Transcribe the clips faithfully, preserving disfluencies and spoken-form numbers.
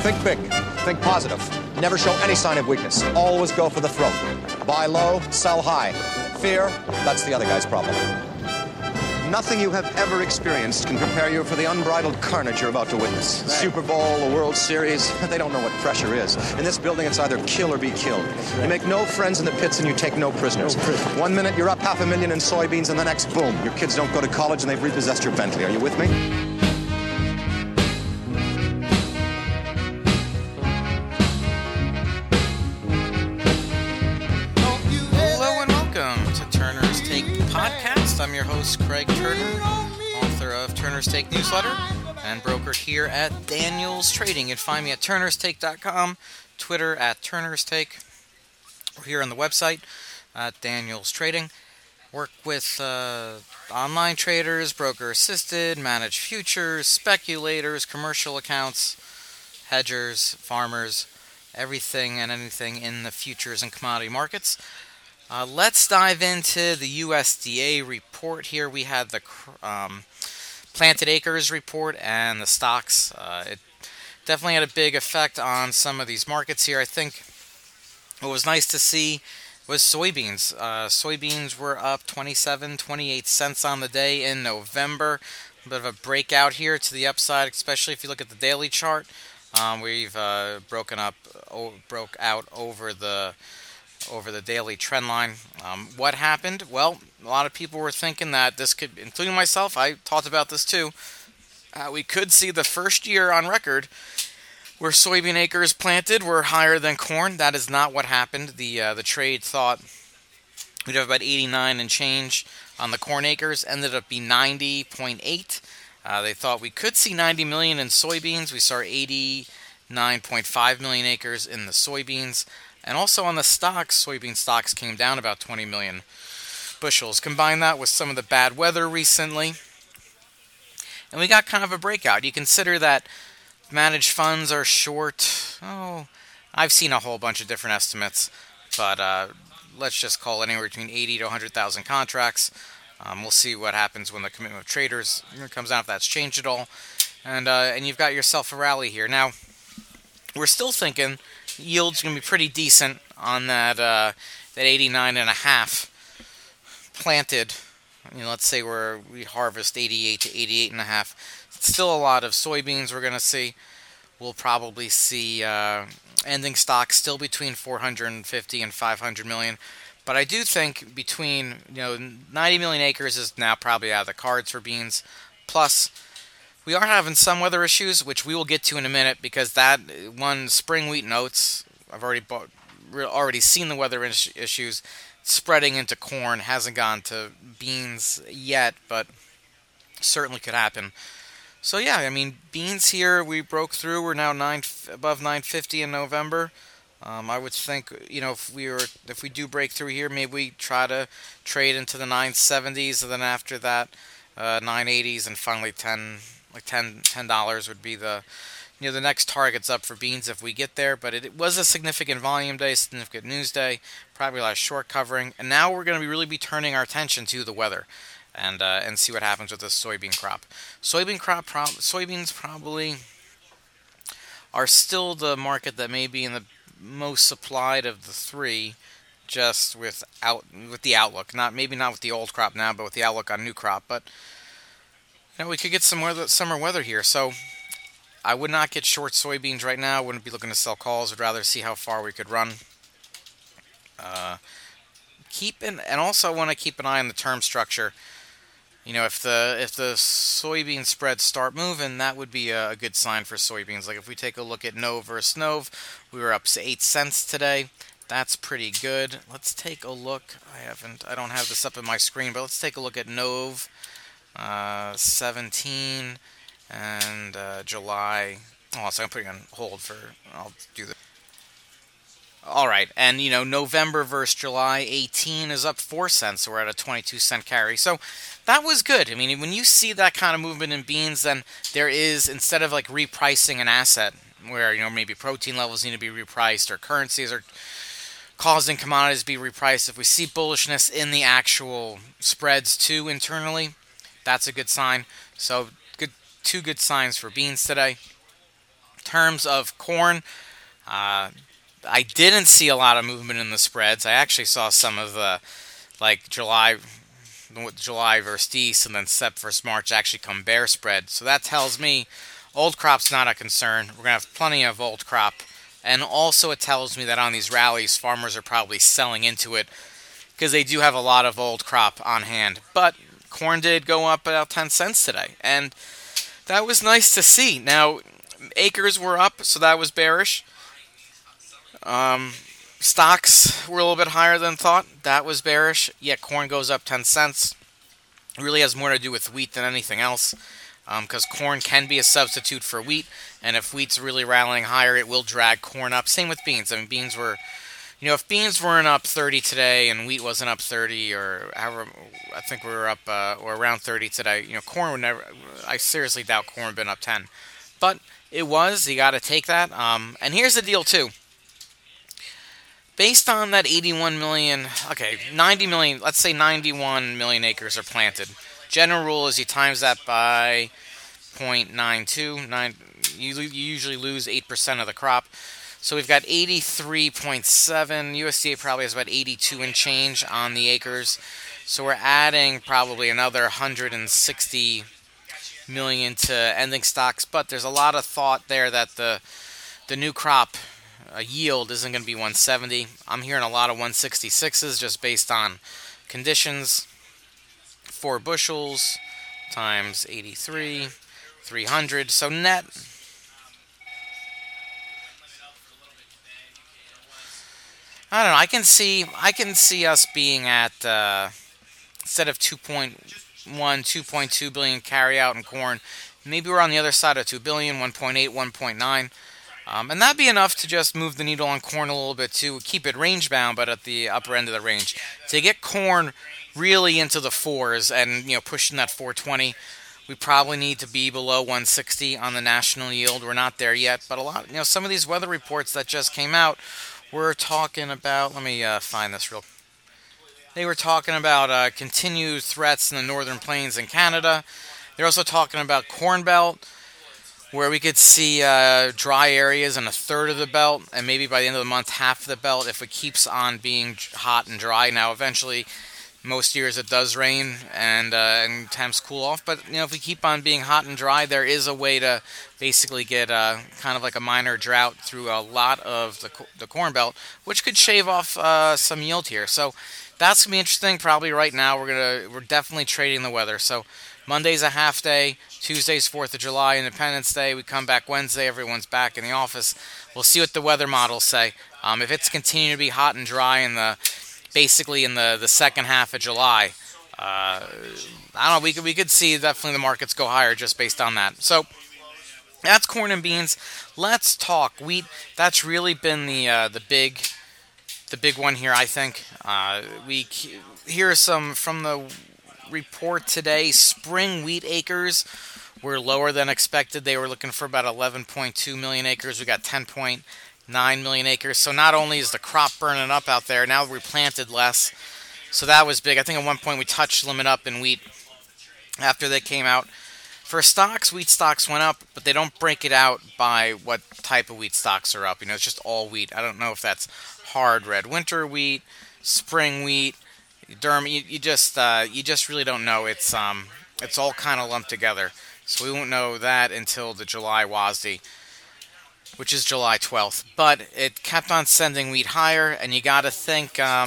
Think big. Think positive. Never show any sign of weakness. Always go for the throat. Buy low, sell high. Fear, that's the other guy's problem. Nothing you have ever experienced can prepare you for the unbridled carnage you're about to witness. Right. Super Bowl, the World Series, they don't know what pressure is. In this building, it's either kill or be killed. Right. You make no friends in the pits and you take no prisoners. No prisoners. One minute, you're up half a million in soybeans, and the next, boom, your kids don't go to college and they've repossessed your Bentley. Are you with me? I'm your host, Craig Turner, author of Turner's Take newsletter and broker here at Daniels Trading. You can find me at turners take dot com, Twitter at Turner's Take, or here on the website at Daniels Trading. Work with uh, online traders, broker-assisted, managed futures, speculators, commercial accounts, hedgers, farmers, everything and anything in the futures and commodity markets. Uh, let's dive into the U S D A report here. We had the um, planted acres report and the stocks. Uh, it definitely had a big effect on some of these markets here. I think what was nice to see was soybeans. Uh, soybeans were up twenty-seven, twenty-eight cents on the day in November. A bit of a breakout here to the upside, especially if you look at the daily chart. Um, we've uh, broken up, o- broke out over the over the daily trend line. Um, what happened? Well, a lot of people were thinking that this could, including myself, I talked about this too, uh, we could see the first year on record where soybean acres planted were higher than corn. That is not what happened. The uh, the trade thought we'd have about eighty-nine and change on the corn acres, ended up being ninety point eight. Uh, they thought we could see ninety million in soybeans. We saw eighty-nine point five million acres in the soybeans. And also on the stocks, soybean stocks came down about twenty million bushels. Combine that with some of the bad weather recently, and we got kind of a breakout. You consider that managed funds are short. Oh, I've seen a whole bunch of different estimates, but uh, let's just call it anywhere between eighty to one hundred thousand contracts. Um, we'll see what happens when the commitment of traders comes out, if that's changed at all. And, uh, and you've got yourself a rally here. Now, we're still thinking yield's going to be pretty decent on that uh, that eighty-nine and a half planted. You know, let's say we're we harvest eighty-eight to eighty-eight and a half. Still a lot of soybeans we're going to see. We'll probably see uh, ending stock still between four hundred fifty and five hundred million. But I do think between, you know, ninety million acres is now probably out of the cards for beans. Plus, we are having some weather issues, which we will get to in a minute, because that one spring wheat and oats, I've already bought, already seen the weather is- issues spreading into corn. Hasn't gone to beans yet, but certainly could happen. So yeah, I mean, beans here, we broke through. We're now nine above nine fifty in November. Um, I would think, you know, if we were, if we do break through here, maybe we try to trade into the nine seventies, and then after that, uh, nine eighties, and finally ten. Like ten ten dollars would be the, you know, the next targets up for beans if we get there. But it, it was a significant volume day, significant news day, probably a lot of short covering, and now we're going to be really be turning our attention to the weather, and uh, and see what happens with this soybean crop. Soybean crop, pro- soybeans probably are still the market that may be in the most supplied of the three, just with out with the outlook. Not maybe not with the old crop now, but with the outlook on new crop, but. You know, we could get some weather, summer weather here, so I would not get short soybeans right now. I wouldn't be looking to sell calls. I'd rather see how far we could run. Uh, keep in, and also I want to keep an eye on the term structure. You know, if the if the soybean spreads start moving, that would be a, a good sign for soybeans. Like if we take a look at N O V versus N O V, we were up to eight cents today. That's pretty good. Let's take a look. I haven't, I don't have this up on my screen, but let's take a look at N O V. Uh, seventeen and uh, July. Oh, so I'm putting on hold for. I'll do that. All right, and you know November versus July, eighteen is up four cents. So we're at a twenty-two cent carry. So that was good. I mean, when you see that kind of movement in beans, then there is, instead of like repricing an asset where you know maybe protein levels need to be repriced or currencies are causing commodities to be repriced. If we see bullishness in the actual spreads too internally. That's a good sign. So good, two good signs for beans today. In terms of corn, uh, I didn't see a lot of movement in the spreads. I actually saw some of the, like, July July versus East and then Sep versus March actually come bear spread. So that tells me old crop's not a concern. We're going to have plenty of old crop. And also it tells me that on these rallies, farmers are probably selling into it because they do have a lot of old crop on hand. But corn did go up about ten cents today, and that was nice to see. Now, acres were up, so that was bearish. Um, stocks were a little bit higher than thought. That was bearish. Yet corn goes up ten cents. It really has more to do with wheat than anything else, because um, corn can be a substitute for wheat, and if wheat's really rallying higher, it will drag corn up. Same with beans. I mean, beans were, you know, if beans weren't up thirty today and wheat wasn't up thirty, or however, I think we were up uh, or around thirty today, you know, corn would never, I seriously doubt corn would have been up ten. But it was. You got to take that. Um, and here's the deal, too. Based on that eighty-one million, okay, ninety million, let's say ninety-one million acres are planted. General rule is you times that by zero point nine two. Nine, you, you usually lose eight percent of the crop. So we've got eighty-three point seven. U S D A probably has about eighty-two and change on the acres. So we're adding probably another one hundred sixty million to ending stocks. But there's a lot of thought there that the the new crop uh, yield isn't going to be one seventy. I'm hearing a lot of one sixty-sixes just based on conditions. Four bushels times eighty-three, three hundred. So net, I don't know. I can see I can see us being at uh, instead of two point one, two point two billion carry out in corn. Maybe we're on the other side of two billion, one point eight, one point nine. Um, and that'd be enough to just move the needle on corn a little bit too. Keep it range bound, but at the upper end of the range. To get corn really into the fours and, you know, pushing that four twenty, we probably need to be below one sixty on the national yield. We're not there yet, but a lot, you know, some of these weather reports that just came out were talking about, let me uh, find this real, they were talking about uh, continued threats in the northern plains in Canada. They're also talking about Corn Belt, where we could see uh, dry areas in a third of the belt, and maybe by the end of the month, half of the belt if it keeps on being hot and dry. Now, eventually, most years it does rain and, uh, and temps cool off, but you know, if we keep on being hot and dry, there is a way to basically get uh, kind of like a minor drought through a lot of the, the Corn Belt, which could shave off uh, some yield here. So that's gonna be interesting. Probably right now, we're gonna we're definitely trading the weather. So Monday's a half day. Tuesday's fourth of July, Independence Day. We come back Wednesday. Everyone's back in the office. We'll see what the weather models say. Um, if it's continuing to be hot and dry in the basically in the, the second half of July, uh, I don't know. We could we could see definitely the markets go higher just based on that. So that's corn and beans. Let's talk wheat. That's really been the uh, the big the big one here. I think uh, we hear some from the report today. Spring wheat acres were lower than expected. They were looking for about eleven point two million acres. We got ten point nine million acres. So not only is the crop burning up out there, now we planted less. So that was big. I think at one point we touched limit up in wheat after they came out. For stocks, wheat stocks went up, but they don't break it out by what type of wheat stocks are up. You know, it's just all wheat. I don't know if that's hard red winter wheat, spring wheat, durum. You, you just uh, you just really don't know. It's um it's all kind of lumped together. So we won't know that until the July W A S D, which is July twelfth. But it kept on sending wheat higher, and you got to think. Um,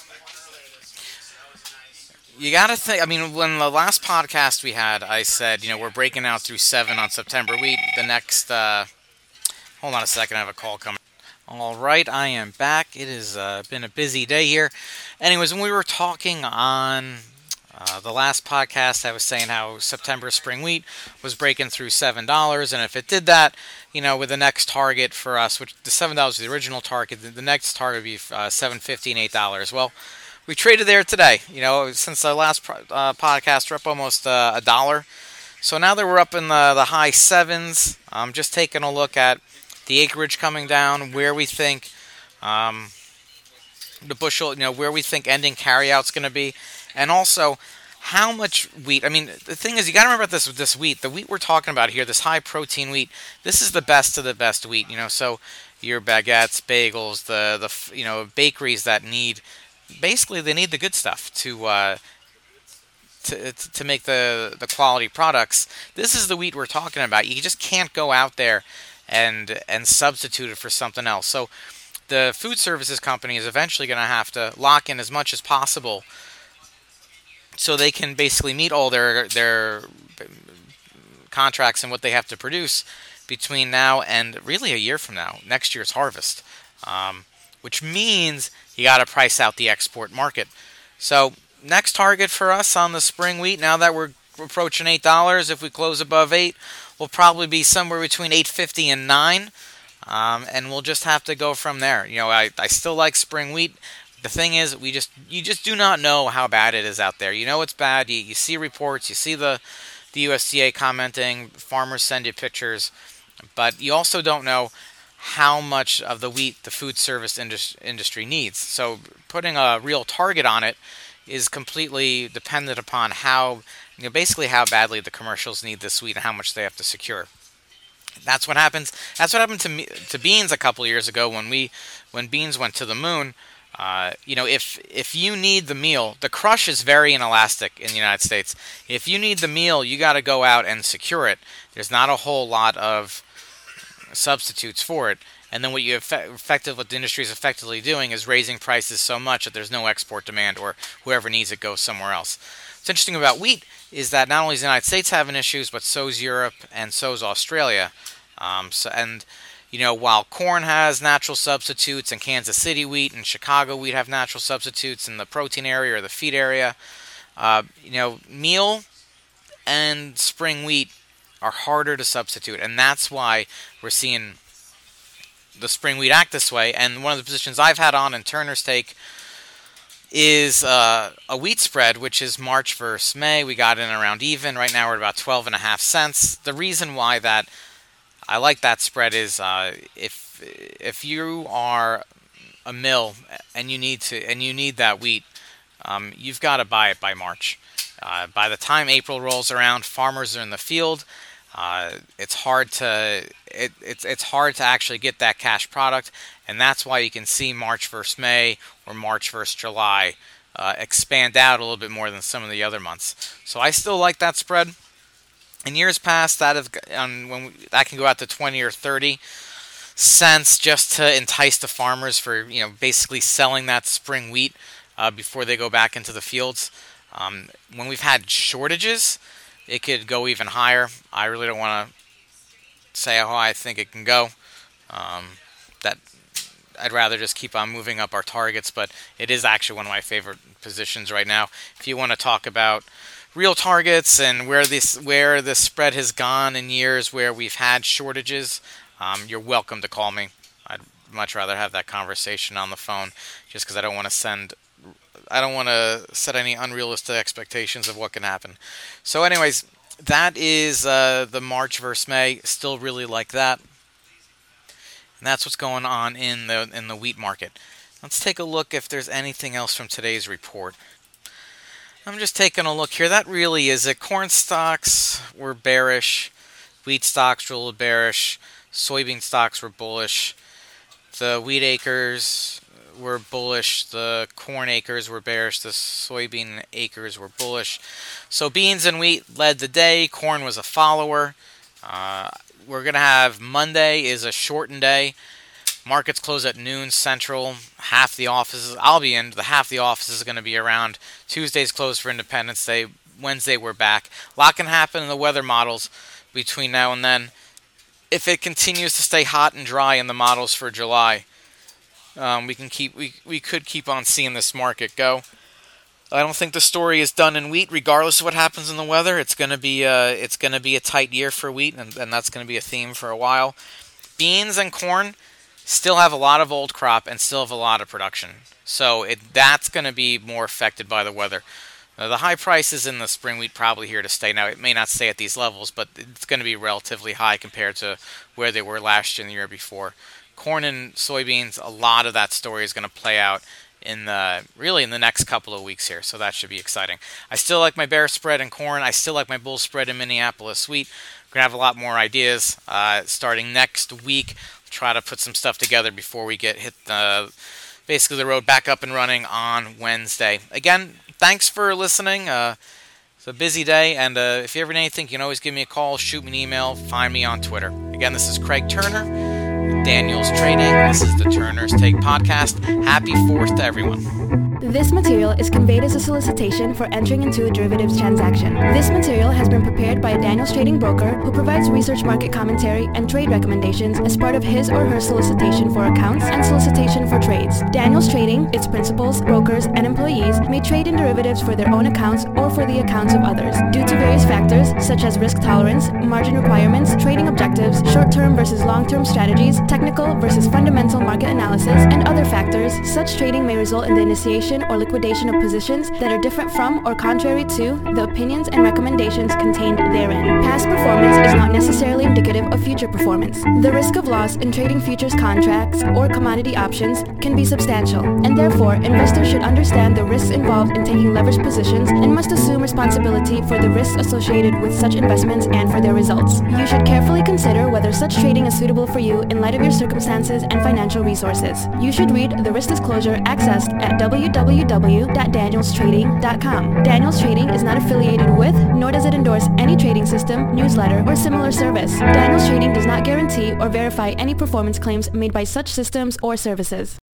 you got to think. I mean, when the last podcast we had, I said, you know, we're breaking out through seven on September wheat. The next, uh, hold on a second, I have a call coming. All right, I am back. It has uh, been a busy day here. Anyways, when we were talking on uh, the last podcast, I was saying how September spring wheat was breaking through seven dollars, and if it did that, you know, with the next target for us, which the seven dollars is the original target, the next target would be uh, seven fifty and eight dollars. Well, we traded there today. You know, since the last uh, podcast, we're up almost uh, a dollar. So now that we're up in the, the high sevens, I'm just taking a look at the acreage coming down, where we think um, the bushel, you know, where we think ending carryout's going to be, and also how much wheat? I mean, the thing is, you got to remember this with this wheat. The wheat we're talking about here, this high protein wheat, this is the best of the best wheat. You know, so your baguettes, bagels, the the you know bakeries that need, basically they need the good stuff to uh, to to make the the quality products. This is the wheat we're talking about. You just can't go out there and and substitute it for something else. So the food services company is eventually going to have to lock in as much as possible, so they can basically meet all their their contracts and what they have to produce between now and really a year from now, next year's harvest, um, which means you got to price out the export market. So next target for us on the spring wheat, now that we're approaching eight dollars, if we close above eight, will probably be somewhere between eight fifty and nine, um, and we'll just have to go from there. You know, I, I still like spring wheat. The thing is, we just you just do not know how bad it is out there. You know it's bad. You, you see reports. You see the, the U S D A commenting. Farmers send you pictures. But you also don't know how much of the wheat the food service indus- industry needs. So putting a real target on it is completely dependent upon how, you know, basically how badly the commercials need this wheat and how much they have to secure. That's what happens. That's what happened to me, to beans a couple of years ago when we when beans went to the moon. Uh, you know, if if you need the meal, the crush is very inelastic in the United States. If you need the meal, you got to go out and secure it. There's not a whole lot of substitutes for it. And then what you effect, effective, what the industry is effectively doing is raising prices so much that there's no export demand, or whoever needs it goes somewhere else. What's interesting about wheat is that not only is the United States having issues, but so's Europe and so's Australia. Um, so and You know, while corn has natural substitutes, and Kansas City wheat and Chicago wheat have natural substitutes in the protein area or the feed area, uh, you know, meal and spring wheat are harder to substitute, and that's why we're seeing the spring wheat act this way. And one of the positions I've had on in Turner's Take is uh, a wheat spread, which is March versus May. We got in around even. Right now we're at about twelve and a half cents. The reason why that I like that spread is uh, if if you are a mill and you need to and you need that wheat, um, you've got to buy it by March. Uh, by the time April rolls around, farmers are in the field. Uh, it's hard to it, it's it's hard to actually get that cash product, and that's why you can see March versus May or March versus July uh, expand out a little bit more than some of the other months. So I still like that spread. In years past, that have um, when we, that can go out to twenty or thirty cents just to entice the farmers for, you know, basically selling that spring wheat uh, before they go back into the fields. Um, when we've had shortages, it could go even higher. I really don't want to say how high I think it can go. Um, that I'd rather just keep on moving up our targets, but it is actually one of my favorite positions right now. If you want to talk about real targets and where this where this spread has gone in years where we've had shortages, um, you're welcome to call me. I'd much rather have that conversation on the phone, just because I don't want to send. I don't want to set any unrealistic expectations of what can happen. So anyways, that is uh, the March versus May. Still really like that. And that's what's going on in the in the wheat market. Let's take a look if there's anything else from today's report. I'm just taking a look here. That really is it. Corn stocks were bearish. Wheat stocks were a little bearish. Soybean stocks were bullish. The wheat acres were bullish. The corn acres were bearish. The soybean acres were bullish. So beans and wheat led the day. Corn was a follower. Uh, we're going to have Monday is a shortened day. Markets close at noon Central. Half the offices, I'll be in, the half the offices are going to be around. Tuesday's closed for Independence Day. Wednesday we're back. A lot can happen in the weather models between now and then. If it continues to stay hot and dry in the models for July, um, we can keep we we could keep on seeing this market go. I don't think the story is done in wheat, regardless of what happens in the weather. It's going to be a, it's going to be a tight year for wheat, and, and that's going to be a theme for a while. Beans and corn still have a lot of old crop and still have a lot of production. So it, that's going to be more affected by the weather. Now, the high prices in the spring wheat probably here to stay. Now, it may not stay at these levels, but it's going to be relatively high compared to where they were last year and the year before. Corn and soybeans, a lot of that story is going to play out in the really in the next couple of weeks here, so that should be exciting. I still like my bear spread in corn. I still like my bull spread in Minneapolis wheat. We're gonna have a lot more ideas uh, starting next week. We'll try to put some stuff together before we get hit the basically the road back up and running on Wednesday. Again, thanks for listening. Uh, it's a busy day, and uh, if you ever need anything, you can always give me a call, shoot me an email, find me on Twitter. Again, this is Craig Turner, Daniels Trading. This is the Turner's Take podcast. Happy fourth to everyone. This material is conveyed as a solicitation for entering into a derivatives transaction. This material has been prepared by a Daniels Trading broker who provides research, market commentary, and trade recommendations as part of his or her solicitation for accounts and solicitation for trades. Daniels Trading, its principals, brokers, and employees may trade in derivatives for their own accounts or for the accounts of others. Due to various factors, such as risk tolerance, margin requirements, trading objectives, short-term versus long-term strategies, technical versus fundamental market analysis, and other factors, such trading may result in the initiation or liquidation of positions that are different from or contrary to the opinions and recommendations contained therein. Past performance is not necessarily indicative of future performance. The risk of loss in trading futures contracts or commodity options can be substantial, and therefore investors should understand the risks involved in taking leveraged positions and must assume responsibility for the risks associated with such investments and for their results. You should carefully consider whether such trading is suitable for you in light of your circumstances and financial resources. You should read the risk disclosure accessed at w w w dot daniels trading dot com. Daniels Trading is not affiliated with, nor does it endorse any trading system, newsletter, or similar service. Daniels Trading does not guarantee or verify any performance claims made by such systems or services.